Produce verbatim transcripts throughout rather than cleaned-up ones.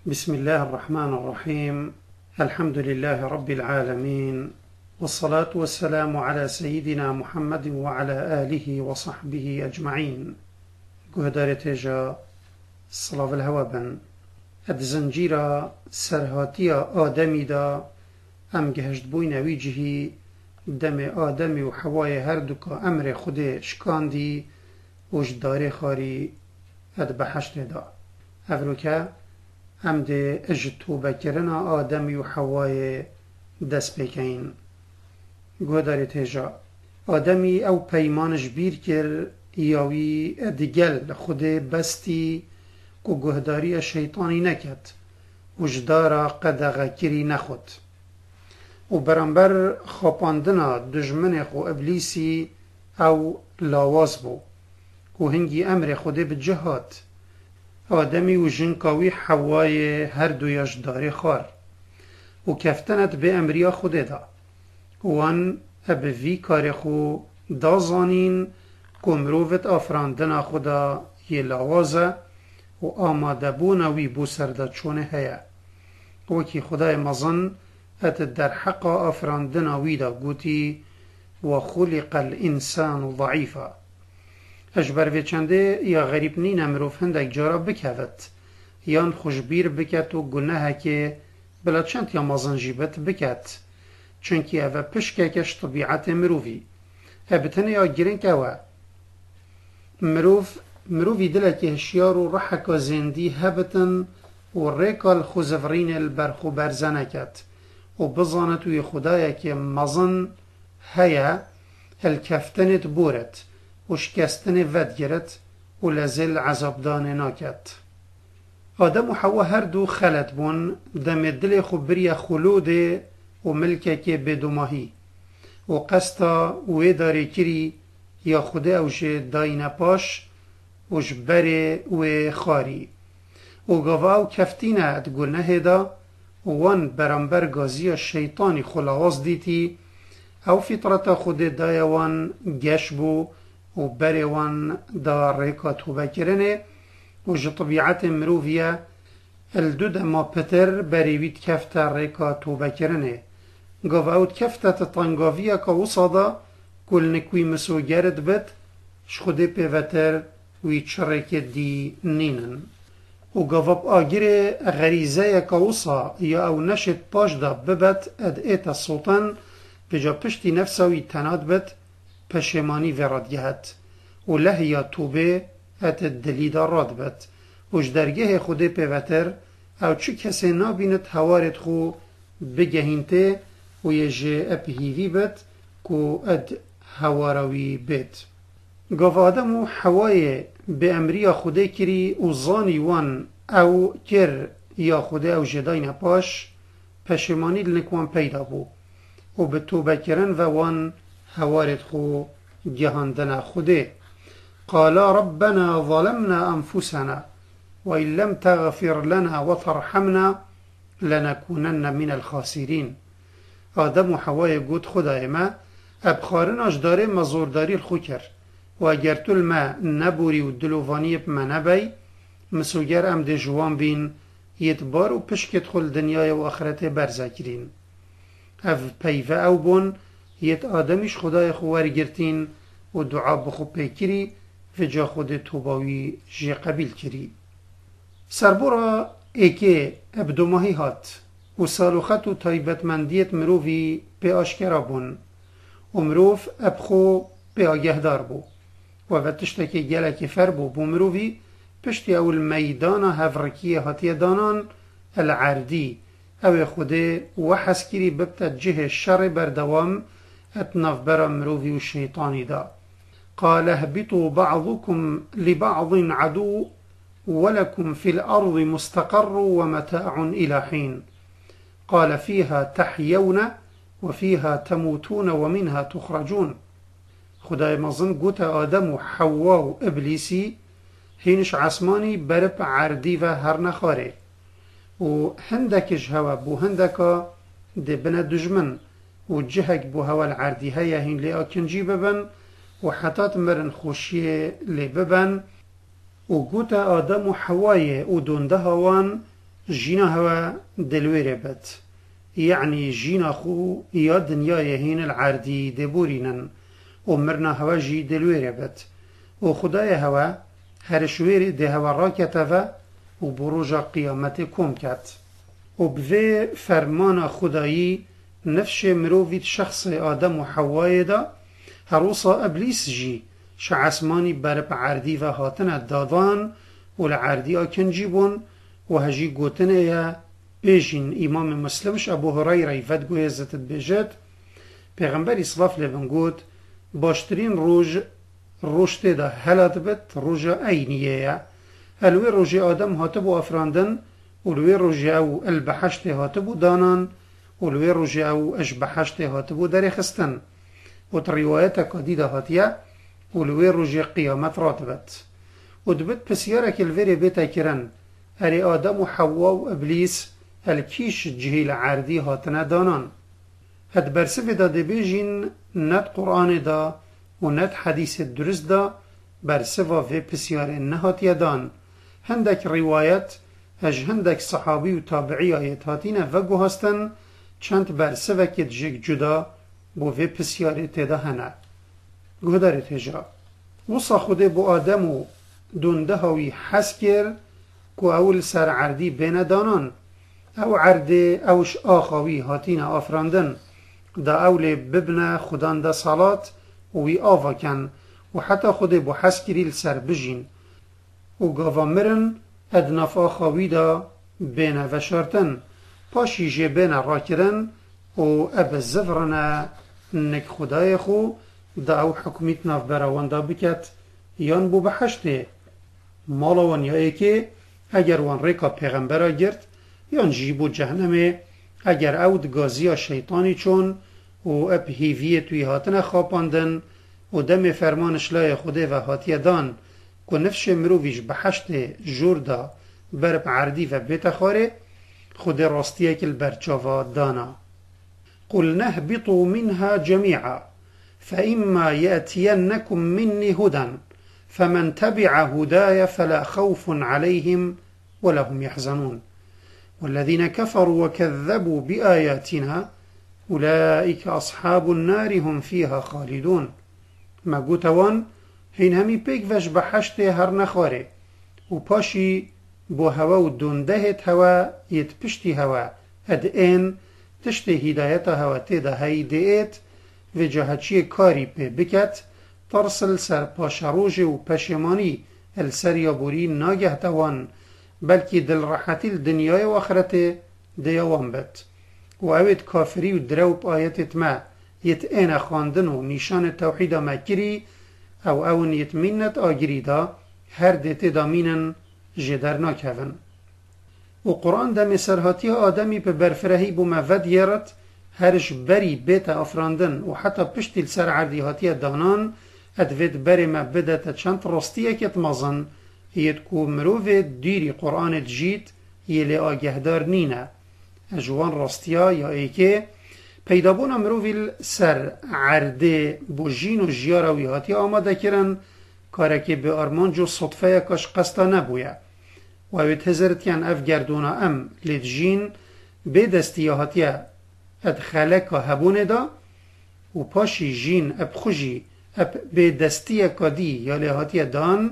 بسم الله الرحمن الرحيم. الحمد لله رب العالمين، والصلاة والسلام على سيدنا محمد وعلى آله وصحبه أجمعين. قهدار تيجا صلاة الهوابن اد زنجيرا سرهاتيا آدمي دا ام گهشت بوين ويجهي دم آدمي و حواي هردوكا امر خود شكاندي وجدار خاري اد بحشت دا اولوكا ام ده اجد توبه کرنا آدمی و حوای دست بکین. گوداری تیجا آدمی او پیمانش بیر کر یاوی دیگل خود بستی که گهداری شیطانی نکد وجدارا قدغه کری نخود و برانبر خاپاندنا دجمن خو ابلیسی او لاواز بو و هنگی امر خود بجهاد آدمی و جنکاوی حوای هر دویش داری خار و کفتنت به امریا خوده دا وان ابوی کار خو دازانین کمرووت آفراندن خدا یه لاوازه و آماده بونوی بو سرده چونه هیا وکی خدای مزن ات در حق آفراندن ویدا گوتی و خلق الانسان ضعیفا اجبر وی چنده یا غریب نین امروف هندک جارا بکوت یان خوشبیر بکت و گناه که بلا چند یا مازن جیبت بکت چونکی اوه پشکه کش طبیعت مروفی ابتنه یا گرنک اوه مروف مروفی دلک هشیار و رحک زندی هبتن و ریکال خوزفرین البرخو برزنکت و بزانت وی خدای که مازن هیا الکفتنت بورت و شکستن ود گرت و لزل عذابدان ناکت. آدم و حوا هر دو خلط بون دم دل خو بری خلوده و ملکه که بدوماهی و قستا و داری کری یا خوده اوش داین پاش وش بره و خاری و گواو کفتینه اد گناه دا وان برانبر گازی شیطانی خلاواز دیتی او فطرت خود دایوان گش بو و بروان دا ریکا توبه کرنه و جه طبیعت مروفیه الدود ما پتر بریوید کفت ریکا توبه کرنه گاو اوت کفتت تنگاویه که وصادا کل نکوی مسو گرد بد شخوده پیوتر وی چرک دی نینن و گاو اب آگیر غریزه که وصا یا او نشد پاش دا ببت اد ایت سلطان بجا پشتی نفسوی تناد بد پشمانی وراد گهد و لحیا توبه ات دلی دا راد بد وش درگه خود پیوتر او چه کسی نابیند هوارد خو بگهینته و یه جه اپهیوی بد کو اد هواروی بد گاو آدم و حوای به امریا خوده کری و زانی وان او کر یا خوده او جداین پاش پشمانی لنکوان پیدا بو و به توبه کرن و وان هوارد خو جهاندنا خوده قالا ربنا ظلمنا انفسنا وإن لم تغفر لنا وترحمنا لنكونن من الخاسرين. آدم و حوای گوت خدای ما ابخارناش داره مزورداری الخو کر و اگر تل ما نبوری و دلووانی ما نبی مسوگر ام ده جوان بین یتبار و پشکت خل دنیای و آخرت برزکرین اف پیوه او بون یت آدمیش خدای خوار گرتین و دعا بخو پیکری و جا خود توباوی جی قبیل کری. سربورا ایکه ابدو ماهی هات و سالوخت و تایبتمندیت مروفی پی آشکرا بون و مروف ابخو پی آگهدار بو و وتشتکی گلکی فر بو بو مروفی پشتی اول میدان هفرکی هاتی دانان العردی او خوده و حسکری ببتت جه شر بردوام اتناف برا مروفي والشيطاني دا قال اهبطوا بعضكم لبعض عدو ولكم في الأرض مستقر ومتاع إلى حين قال فيها تحيون وفيها تموتون ومنها تخرجون. خدای مزن قوت آدم و حوا و ابلیسی هینش عصمانی برب عردی و هر نخاره و هندکش هوا بو هندکا ده بنا دجمن و جهک بو هوا العردی هیا هین لی آکنجی ببن و حتات مرن خوشی لی ببن و گوت آدم و حوای و دونده هوان جینا هوا دلویره بد یعنی جینا خو یا دنیای هین العردی دبورینن و مرنا هوا جی دلویره بد و خدای هوا هر شویر ده هوا را کتوه و بروجا قیامت کم کت و به فرمان خدایی نفش مروفید شخص آدم و حوای دا هروسا ابلیس جی شعسمانی برپ عردی و هاتن دادان و لعردی آکنجی بون و هجی گوتنه یا بیجین امام مسلمش ابو هریره ود گوی زتت بیجد پیغمبر اسلاف لبن گوت باشترین روژ روشت دا هلات بد روژ اینیه یا الوی روژ آدم هاتبو افراندن ولوی روژ او البحشت هاتبو دانان ولوی روژ او اشبحشت هاتبو درخستن و تروایت قدیده هاتیه ولوی روژ قیامت راتبت و دبت پسیاره که الوی بیتا کرن هر آدم و حوا و ابلیس الکیش جهیل عردی هاتنه دانان هد برسف داده بیجین ند قرآن دا و ند حدیث درست دا برسفا و پسیاره نهاتیه دان هندک روایت اج هندک صحابی و تابعی آیت هاتینه و گو هستن چند برسفه که جگ جدا بو و پسیاره تیده هنه گوه داره تجرا وصا خوده بو آدم و دونده هاوی حس کر که اول سر عردی بین دانان او عرده اوش آخاوی هاتین آفراندن دا اول ببنه خودان دا صلات وی آفا کن و حتی خوده بو حس کریل سر بجین و گاوا مرن ادناف آخاوی دا بین وشارتن پاشی جه بین را کرن و اب زفرن نک خدای خو دا او حکمیت ناف براوان دا بکت یان بو بحشته مالاوان یا ایکی اگر وان ریکا پیغمبرا گرد یان جیبو جهنمه اگر اود گازیا شیطانی چون و اب هیویه توی هاتن خواباندن و دم فرمانش لای خوده و هاتیه دان که نفش مروویش بحشت جور دا برب عردی و بیت خاره خود راستیه کل برچاوا دانا قل نهبطوا منها جميعا فإما يأتينكم مني هدى فمن تبع هداي فلا خوف عليهم ولا هم يحزنون والذين كفروا وكذبوا بآياتنا أولئك أصحاب النار هم فيها خالدون ما قوتوان هين همي بيك وش بحشت هر نخواره و پاشي بو هوا و دوندهت هوا يتپشتي هوا اد این تشت هدايت هوا تيدا هاي ديت و جهتشي كاري بي بكت ترسل سر پاشروج و پشماني السر يابوري ناگه توان بلکه دل راحتی الدنیای و آخرت دیوان بد و اوید کافری و دروب آیتت ما یت این خواندن و نیشان توحید ما کری او اون یت منت آگری دا هر دیت دامینن جدر ناکهون و قرآن دا مسرهاتی آدمی به برفرهی بو مود یرد هرش بری بیت افراندن و حتی پشتی سر عردی هاتی دانان ادوید بری ما بدت چند راستیه کت مازن هید کو مروه دیری قرآن جید یلی آگهدار نینه اجوان راستیا یا ایکه پیدابون مروه سر عرده بو جین و جیاروی هاتی آماده کرن کاره که به آرمانجو صدفه کاش قستا نبویه و اوید هزرد کن اف گردونا ام لید جین به دستی هاتی اد خلک هبونه دا و پاشی جین اب خوشی اب به دستی کادی یا لحاتی دان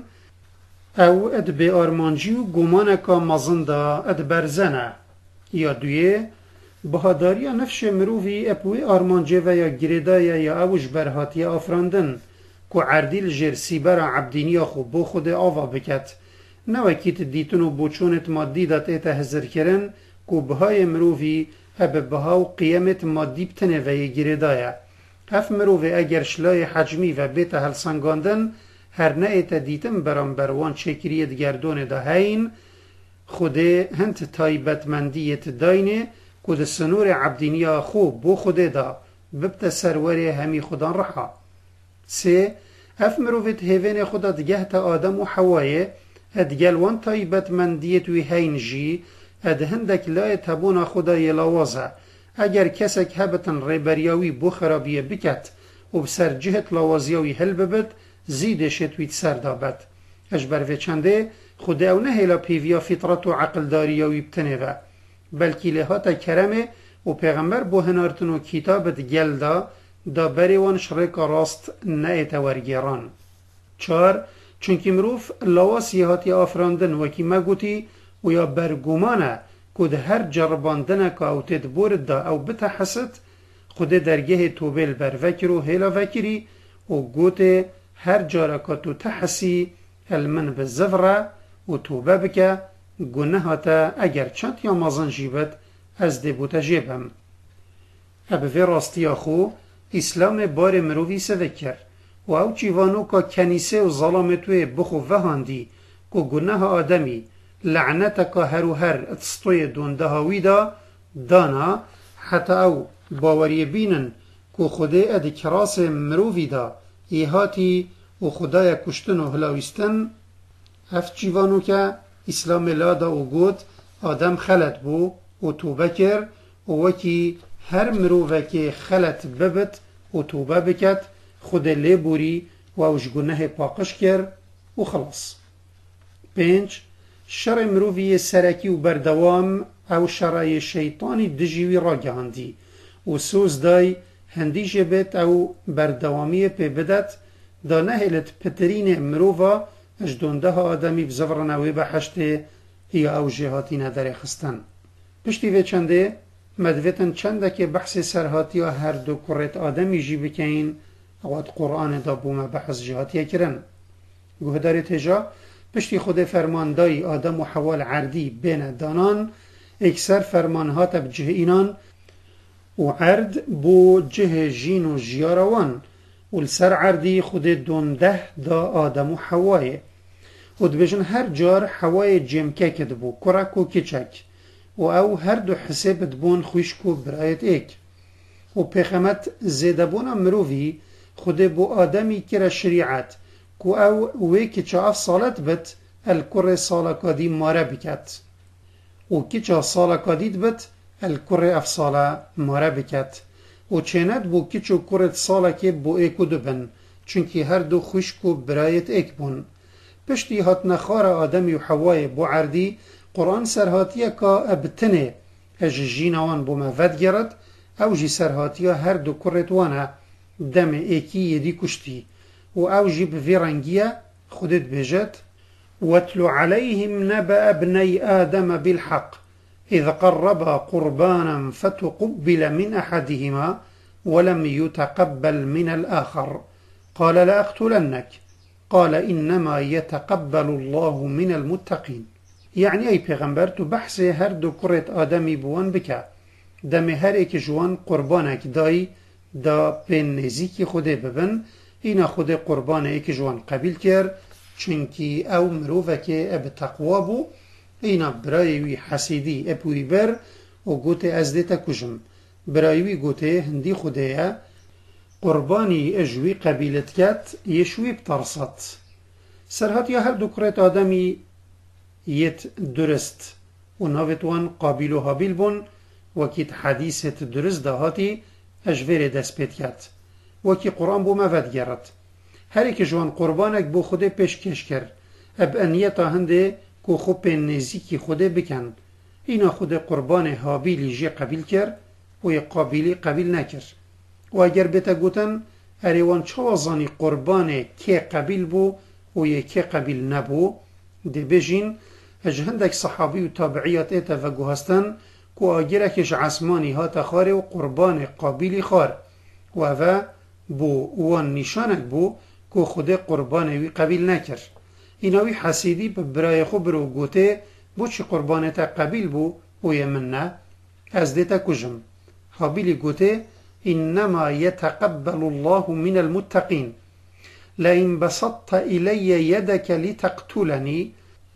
او اد به آرمانجی و گمان که مزنده اد برزنه یا دویه بهاداری نفش مروفی اپوی آرمانجی و یا گریدای یا اوش برهاتی آفراندن که عردیل جرسی برا عبدینی خو بو خود آوا بکت نوکیت دیتون و بوچونت مادی دات ایتا هزر کرن که بهای مروفی اب بها و قیمت مادی بتنه و یا گریدای اف مروفی اگر شلای حجمی و بیت هلسنگاندن هر نه ایتا دیتم برام بروان چکریت گردون دا هین خوده هنت تایبتمندیت داینه که ده سنور عبدینیا خوب بو خوده دا ببت سروری همی خودان رحا سه اف مروفت هیوین خودا دگه تا آدم و حوایه ادگلوان تایبتمندیت وی هین جی اد هندک لای تبون خدا یلاوازه اگر کسک هبتن ریبریاوی بو خرابیه بکت و بسر جهت لاوازیاوی هل ببد زیده شتویت سر دابد اجبر و چنده خود او نه هلا پیویا فطرت و عقل داری و یبتنه و بلکی لهاتا کرمه و پیغمبر بو هنارتن و کتابت گل دا دا بریوان شرک راست نه ورگیران. چار چونکی مروف لواسی هاتی آفراندن وکی مگوتی و یا برگمانه کد هر جرباندنه که او تید بورد دا او بتحست خود درگه توبیل بر وکر و هیلا وکری و گوته هر جاره که تو تحسی المن بزفره و توبه بکه گناهاتا اگر چند یا مازن جیبت از دی بوتا جیبم. ابوی راستی آخو اسلام بار مروی سدکر و او چیوانو که کنیسه و ظلامتوی بخو وهاندی که گناه آدمی لعنتا که هر و هر اتستوی دونده هاوی دا دانا حتی او باوری بینن که خوده اد کراس مروی دا ایهاتی و خدای کشتن و هلاویستن هفت چیوانو که اسلام لادا و گود آدم خلط بو و توبه کر و وکی هر مروفه که خلط ببت و توبه بکت خود لی بوری و اوش گناه پاقش کر و خلاص. پنج شر مروفی سرکی و بردوام او شرای شیطانی دجیوی را گهاندی و سوز دای هندی جبت او بردوامی پی بدت دا نهلت پترین مروفا اجدونده ها آدمی بزفرنوی بحشته یا او جهاتی نداره خستن. پشتی وی چنده مدویتن چنده که بحث سرهاتی ها هر دو کرت آدمی جی بکین اواد قرآن دا بوم بحث جهاتی کرن. گوهداری تجا پشتی خود فرماندای آدم و حوال عردی بین دانان اکثر فرمانهات بجه اینان و عرد بو جه جین و جیاروان و لسر عردی خود دونده دا آدم و حوایه و دبجن هر جار حوای جمکه کد بو کرک و کچک و او هر دو حساب دبون خوشک و برایت ایک و پیخمت زیده بونا مروفی خود بو آدمی کرا شریعت که او وی کچا اف صالت بت الکر صالکادی ماره بکت و کچا صالکادید بت الکر اف صاله ماره بکت و چند بو کچو کرت صاله که بو ایکو دبن چونکی هر دو خوشک و برایت ایک بون. پشتی هات نخار آدمی و حوای بو عردی قرآن سرهاتیه که ابتنه اج جینوان بو مفد گرد او جی سرهاتیه هر دو کرت وانه دم ایکی یدی کشتی و او جی بفیرنگیه خودت بجد واتلو علیهم نبأ ابنی آدم بالحق إذ قربا قربانا فتقبل من أحدهما ولم يتقبل من الآخر قال لأقتلنك قال إنما يتقبل الله من المتقين. يعني أي پیغمبر تو بحث هر دو کرت آدمی بوان بکه دم هر ایک جوان قربانک دای دا پین نزیکی خوده ببن اینا خود قربان ایک جوان قبیل کر چنکی او مروفه که اب تقوا بو اینا برایوی حسیدی اپوی بر و گوته از دیتا کجم برایوی گوته هندی خوده قربانی اجوی قبیلت کت یشوی بترست سرهات یا هر دو کرت آدمی یت درست و ناوتوان قابل و حابیل بون وکیت حدیثت درست دهاتی اجویر دست پید کت وکی قرآن بو مفد گرد هر ایک جوان قربانک بو خوده پیشکش کرد اب انیتا هنده که خوب پین نزیکی خوده بکن اینا خود قربان حابیلی جی قبیل کرد و یک قابیلی قبیل نکرد و اگر بیتا گوتن اریوان چوازانی قربان که قبیل بو و یکی قبیل نبو ده بجین اجهندک صحابی و تابعیات ایتا و گوهستن که آگرکش عصمانی ها تخاره و قربان قابیلی خار و و بو وان نشانک بو که خود قربان وی قبیل نکرد ایناوی حسیدی برای خو برو گوته بو چی قربانتا قبیل بو و یمن نه از دیتا کجم حابیلی گوته انما يتقبل الله من المتقين لئن بسطت إلي يدك لتقتلني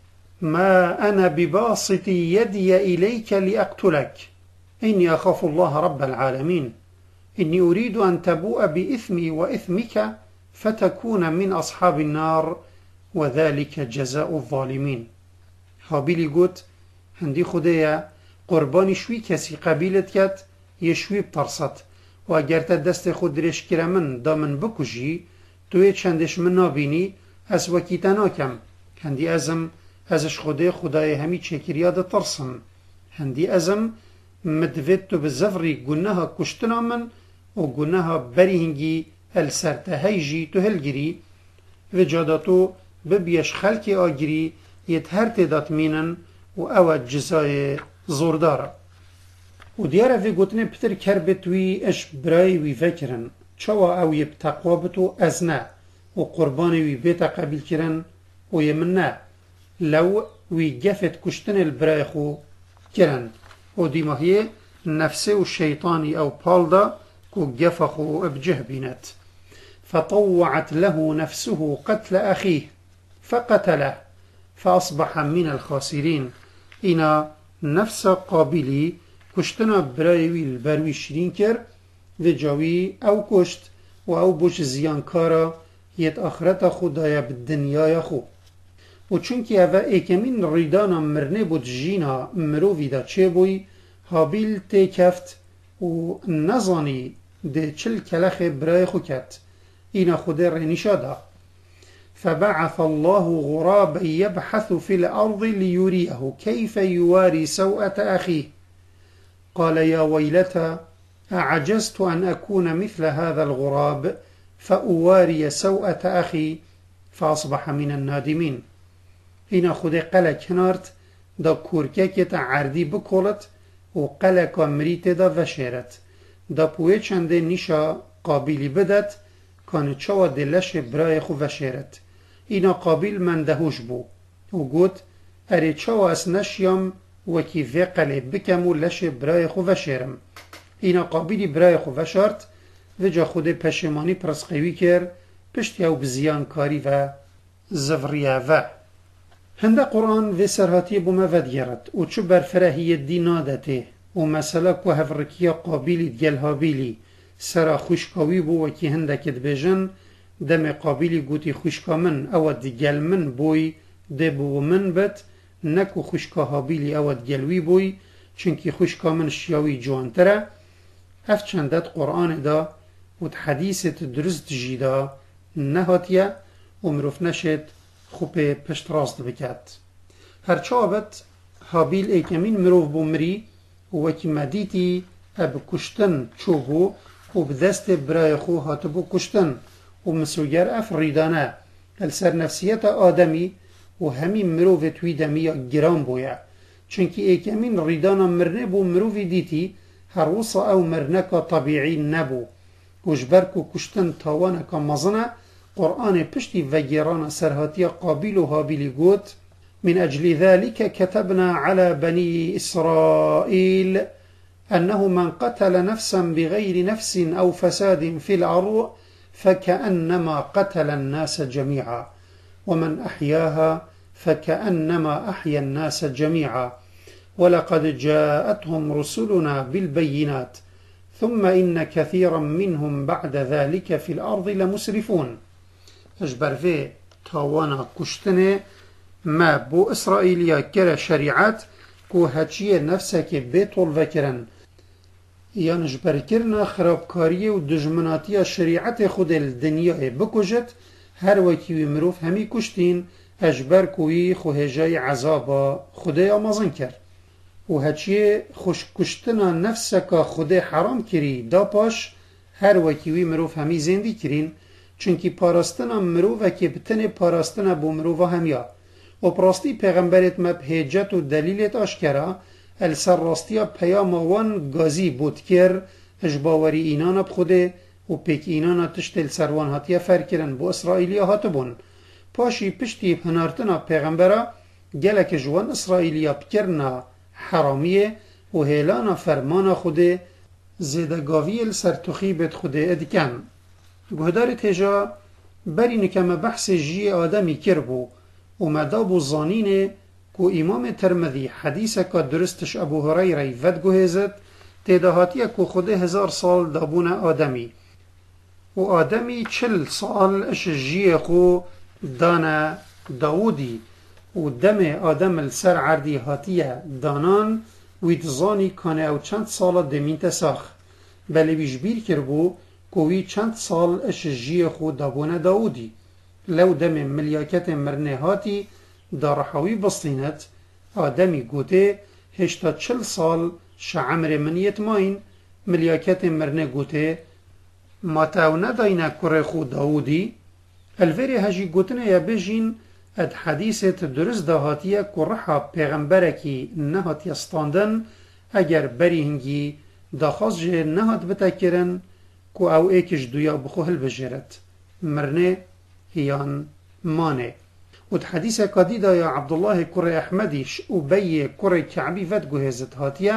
ما أنا بباسط يدي إليك لأقتلك إني أخاف الله رب العالمين إني أريد أن تبوء بإثمي وإثمك فتكون من أصحاب النار وذلك جزاء الظالمين. حابیلی گوت هندی خدایا قربانی شوی کسی قبیلت کت یشوی بترست و اگر تا دست خود درش کرا من دا من بکشی توی چندش من نابینی از وکی تناکم هندی ازم ازش خده خدای همی چکریا ده ترسم هندی ازم مدوید تو بزفری گناها کشتنا من و گناها بریهنگی السرتهیجی تو هلگیری و جاداتو ببیش خلکی آگیری یت هر تدات مینن و او جزای زورداره و دیاره وی گوتنه پتر کربت وی اش برای وی فکرن چوا او یب تقوابتو از نه و قربانی وی بیتا قبیل کرن و یمن نه لو وی گفت کشتن البرای خو کرن و دیماهیه نفسه و شیطانی او پالدا كو جفخ ابجه بنت فطوعت له نفسه قتل أخيه فقتله فأصبح من الخاسرين إنا نفس قابلي كشتنا برايوي البروي شرين كر وجاوي أو كشت و أو بوش زيانكارا يت آخرت خدايا بالدنيا خو و چونكي اوه ايكمين ريدانا مرنه بود جينا مروفي دا چه بوي هابيل تي كفت و نزاني ده چل كلخ براي خو كت إنا خده رنشا دا فبعث الله غرابا يبحث في الأرض ليريه كيف يواري سوءة أخيه قال يا ويلتى أعجزت أن أكون مثل هذا الغراب فأواري سوءة أخي فأصبح من النادمين إنا خده قلق هنارت دا كوركاكت عردي بكولت و قلق مريت دا وشيرت دا پوه چنده نشا قابلی بدت کان چوا دلش برای خو وشیرت اینا قابل من دهوش بو و گوت اره چوا اس نشیم وکی وقل بکمو لش برای خو وشیرم اینا قابلی برای خو وشارت و جا خود پشمانی پرسقوی کر پشتی او بزیان کاری و زوریه و هنده قرآن و سرهاتی بو مود گرد و چو برفرهی دینادته و مثلا که هفرکیا قابلی دگل هابیلی سرا خوشکاوی بو وکی هندکت بجن دم قابلی گوتی خوشکا من او دگل من بوی ده بو من بت نکو خوشکا هابیلی او دگلوی بوی چونکی خوشکا من شیاوی جوانتره اف چندت قرآن دا و حدیثت درست جیدا نهاتیه و مروف نشد خوب پشت راست بکد هرچه آبت هابیل ایکمین مروف بو مری و وکی مدیتی اب کشتن چوبو و بدست برای خو هاتبو کشتن و مسوگر اف ریدانه السر نفسیت آدمی و همین مروف توی دمی گرام بویا چونکی ایکمین ریدانا مرنه بو مروفی دیتی هر وصا او مرنه که طبیعی نبو و جبرکو کشتن تاوانه که مزنه قرآن پشتی وگیران سرهاتی قابل و هابیلی گوت من أجل ذلك كتبنا على بني إسرائيل أنه من قتل نفسا بغير نفس أو فساد في الأرض فكأنما قتل الناس جميعا ومن أحياها فكأنما أحيا الناس جميعا ولقد جاءتهم رسلنا بالبينات ثم إن كثيرا منهم بعد ذلك في الأرض لمسرفون اجبر في تاوانا كشتنه ما بو اسرائیلیا کره شریعت کو هچیه نفسه بیتول وکرن یان جبر کرنا خرابکاری و دجمناتی شریعت خود الدنیا بکجت هر وکی مروف همی کشتین اجبر کوی خوهجای عذابا خود آمازن کرد و هچیه خوش کشتنا نفسه که خود حرام کری دا پاش هر وکی مروف همی زندی کرین چونکی پاراستنا مروفه که بتنه پاراستنا بو مروفه همیا و پراستی پیغمبرت مب هجت و دلیلت آشکرا السر راستیا پیام وان گازی بود کر اجباوری اینانا بخوده و پیک اینانا تشت السروان هاتیا فرکرن بو اسرائیلیا هاتبون پاشی پشتی هنارتنا پیغمبرا گلک جوان اسرائیلیا بکرنا حرامیه و هیلانا فرمانا خوده زیدگاوی السر تخیبت خوده ادکن گهدارت هجا بری نکم بحث جی آدمی کربو و مدابو زانینه کو امام ترمذی حدیثه که درستش ابو هریره ود گوهزد تیدهاتیه کو خوده هزار سال دابون آدمی و آدمی چل سال اش جیه خو دانا داودی و دم آدم السر عردی هاتیه دانان وید زانی کانه او چند سال دمین تساخ بلی بیش بیر کربو کوی چند سال اش جیه خو دابون داودی لو دم ملیاکت مرنه هاتی دارحوی بستینت آدمی گوته هشتا چل سال شعمر من یتماین ملیاکت مرنه گوته ما تاو نداینه کره خود داودی الوری هجی گوتنه یا بجین اد حدیثت درست دهاتیه که رحا پیغمبرکی نهات یستاندن اگر بری هنگی داخاز جه نهات بتاکرن که او ایکش دویا بخو هل بجرد مرنه هیان مانه ود حدیث قدیده یا عبدالله کره احمدیش و بی کره کعبی ود گوهزت هاتیه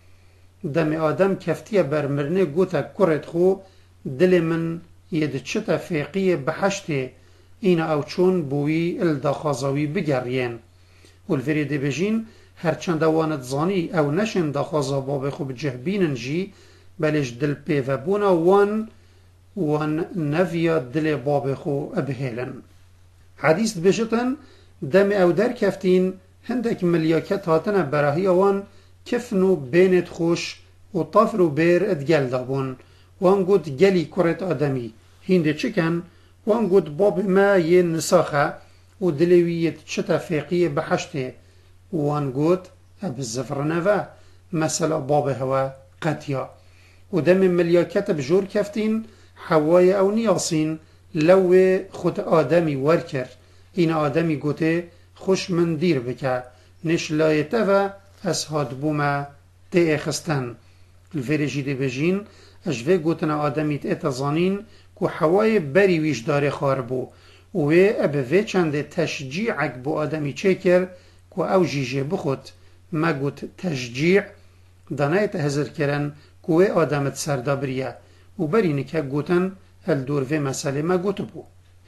دم آدم کفتیه بر مرنه گوتا کرد خو دل من ید چتا فیقیه بحشته این او چون بوی الداخازاوی بگرین والفری دی بجین هرچند وانت زانی او نشن داخازا باب خوب جهبینن جی بلش دل پیوه بونا وان وان نویا دل باب خو ابهیلن حدیث بجتن دم او در کفتین هندک ملیاکت هاتن براهی وان کفنو بینت خوش و طافر و بیر ادگل دابون وان گود گلی کرت آدمی هنده چکن وان گود باب ما یه نساخه و دلویت چتا فیقیه بحشته وان گود اب زفرنوه مثلا باب هوا قطیا و دم ملیاکت بجور کفتین حوای او نیاسین لو خود آدمی ورکر این آدمی گوته خوش من دیر بکه نش لایته و از هاد بوما تی خستن الفری دی بجین اجوه گوتن آدمیت اتزانین که حوای بری ویش داره خار بو و ابوه چند تشجیعک بو آدمی چه کر که او جیجه بخود ما گوت تشجیع دانایت هزر کرن که آدمت سردابریه و برینه که گوتن هل دور و مسئله ما گوت بو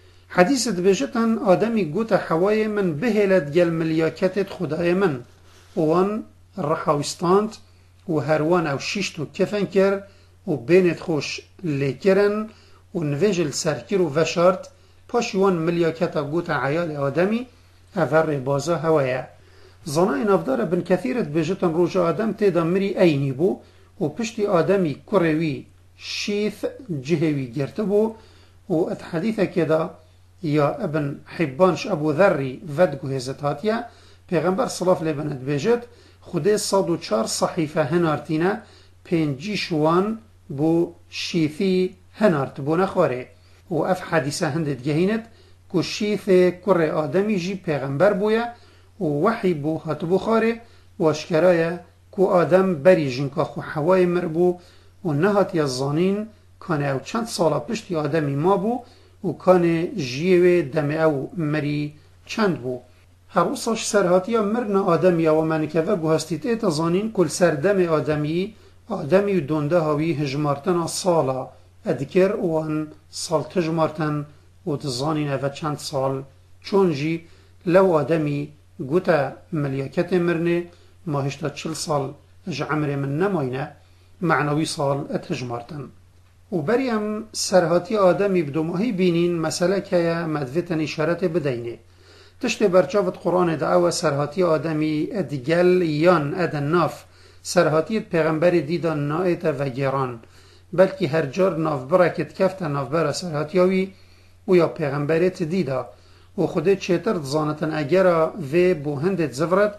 حدیثت بجتن آدمی گوت حوای من بهلت گل ملیاکتت خدای من وان رحاوستاند و هروان او شیشتو کفن کر و بینت خوش لیکرن و نویجل سرکر و وشارت پاشوان ملیاکتا گوت عیال آدمی اوه بازا هوایه زنای نافدار بن کثیرت بجتن روش آدم تیدا مری اینی بو و پشتی آدمی کروی شیث جهوی گرته بو و ات حدیثه کدا یا ابن حبانش ابو ذری ودگو هزتاتیه پیغمبر صلاف لبنت بجد خوده صد و چار صحیفه هنارتینه پنجی شوان بو شیثی هنارت بو نخواره و اف حدیثه هندت گهینت که شیث کر آدمی جی پیغمبر بویا و وحی بو هات بخاره و اشکرایه که آدم بری جنکا خو حوای مربو و نهات یزانین کانه او چند سالا پشتی آدمی ما بو و کانه جیوه دم او مری چند بو هروساش سرهاتی مرن آدمی و منکه و گوهستیت ایتا زانین کل سردم آدمی آدمی و دونده هاوی هجمارتن سالا ادکر وان سال تجمارتن و تزانین او چند سال چون جی لو آدمی گوتا ملیاکت مرنه ما هشتا چل سال اج عمر من نماینه معنوی سال اتجمارتن و بریم سرهاتی آدمی بدو ماهی بینین مسئله که مدویتن اشارت بدینه تشت برچاوت قرآن دعوه سرهاتی آدمی ادگل یان ادن ناف سرهاتی پیغمبر دیدان نایت و گیران بلکه هر جار نافبرکت کفت نافبر سرهاتیاوی و یا پیغمبرت دیدا و خوده چیتر دزانتن اگر و بو هندت زفرد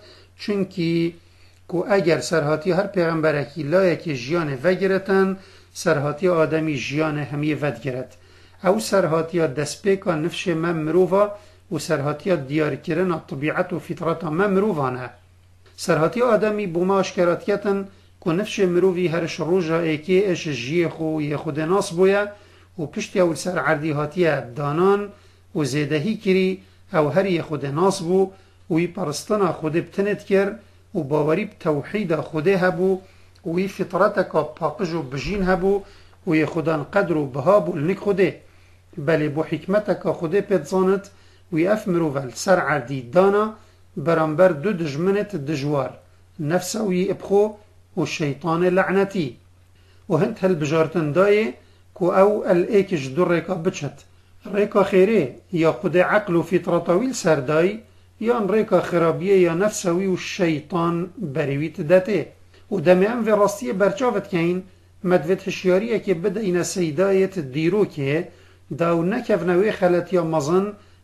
چونکی که اگر سرهاتی هر پیغمبرکی لایک جیان وگرتن سرهاتی آدمی جیان همی ود گرد او سرهاتی دست پیکا نفش من مروفا و سرهاتی دیار کرن طبیعت و فطرت من مروفانه سرهاتی آدمی بوما اشکراتیتن که نفش مروفی هرش روژا ایکی اش جیه خو یه خود ناس بویا و پشتی اول سر عردی هاتی دانان و زیدهی کری او هر یه خود ناس بو و ای پرستنا خود بتنت کر و باوری بتوحید خود هبو و ای فطرتک پاقج و بجین هبو و ای خودان قدر و بهاب و لنک خوده بلی بو حکمتک خود پیدزانت و ای افمرو ول سر عردی دانا برانبر دو دجمنت دجوار نفس و ای ابخو و شیطان لعنتی و هند هل بجارتن دایه که او الایکش دو ریکا بچت ریکا خیره یا خود عقل و فطرتاویل سردای یا ریکا خرابیه یا نفسوی و شیطان بریویت داته و دمی ام و راستی برچاوت که این مدوت هشیاریه که بده این سیدایت دیرو که داو نکف نوی خلط یا مزن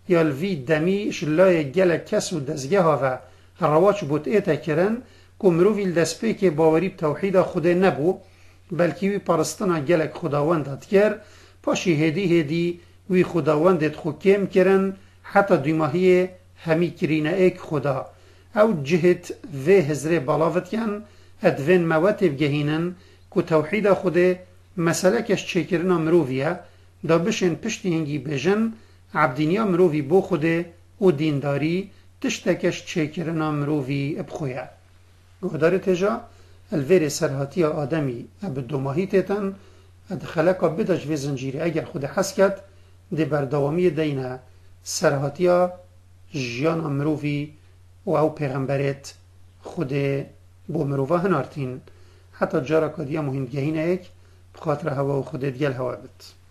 یا الوی دمی شلای گل کس و دزگه ها و رواج بود ایتا کرن که مروفی دست پی که باوری توحید خود نبو بلکه وی پرستنا گلک خداوندت کر پاشی هدی هدی وی خداوندت خو کم کرن حتی دوماهی همی کرینه ایک خدا او جهت و هزره بالاوت کن ادوین موت بگهینن که توحید خود مسئله کش چه کرنا مروفیه دا بشن پشتی هنگی بجن عبدینیا مروفی بو خوده و دینداری تشتکش چه کرنا مروفی بخویه گهدار تجا الویر سرهاتی آدمی اب دوماهی تیتن ادخلقا بدش و زنجیری اگر خود حس کد دی بردوامی دینه سرهاتی جیان مروفی و او پیغمبرت خود بو مروفا هنارتین حتی جارا کدیا مهندگهین ایک بخاطر هوا و خودت گل هوا بد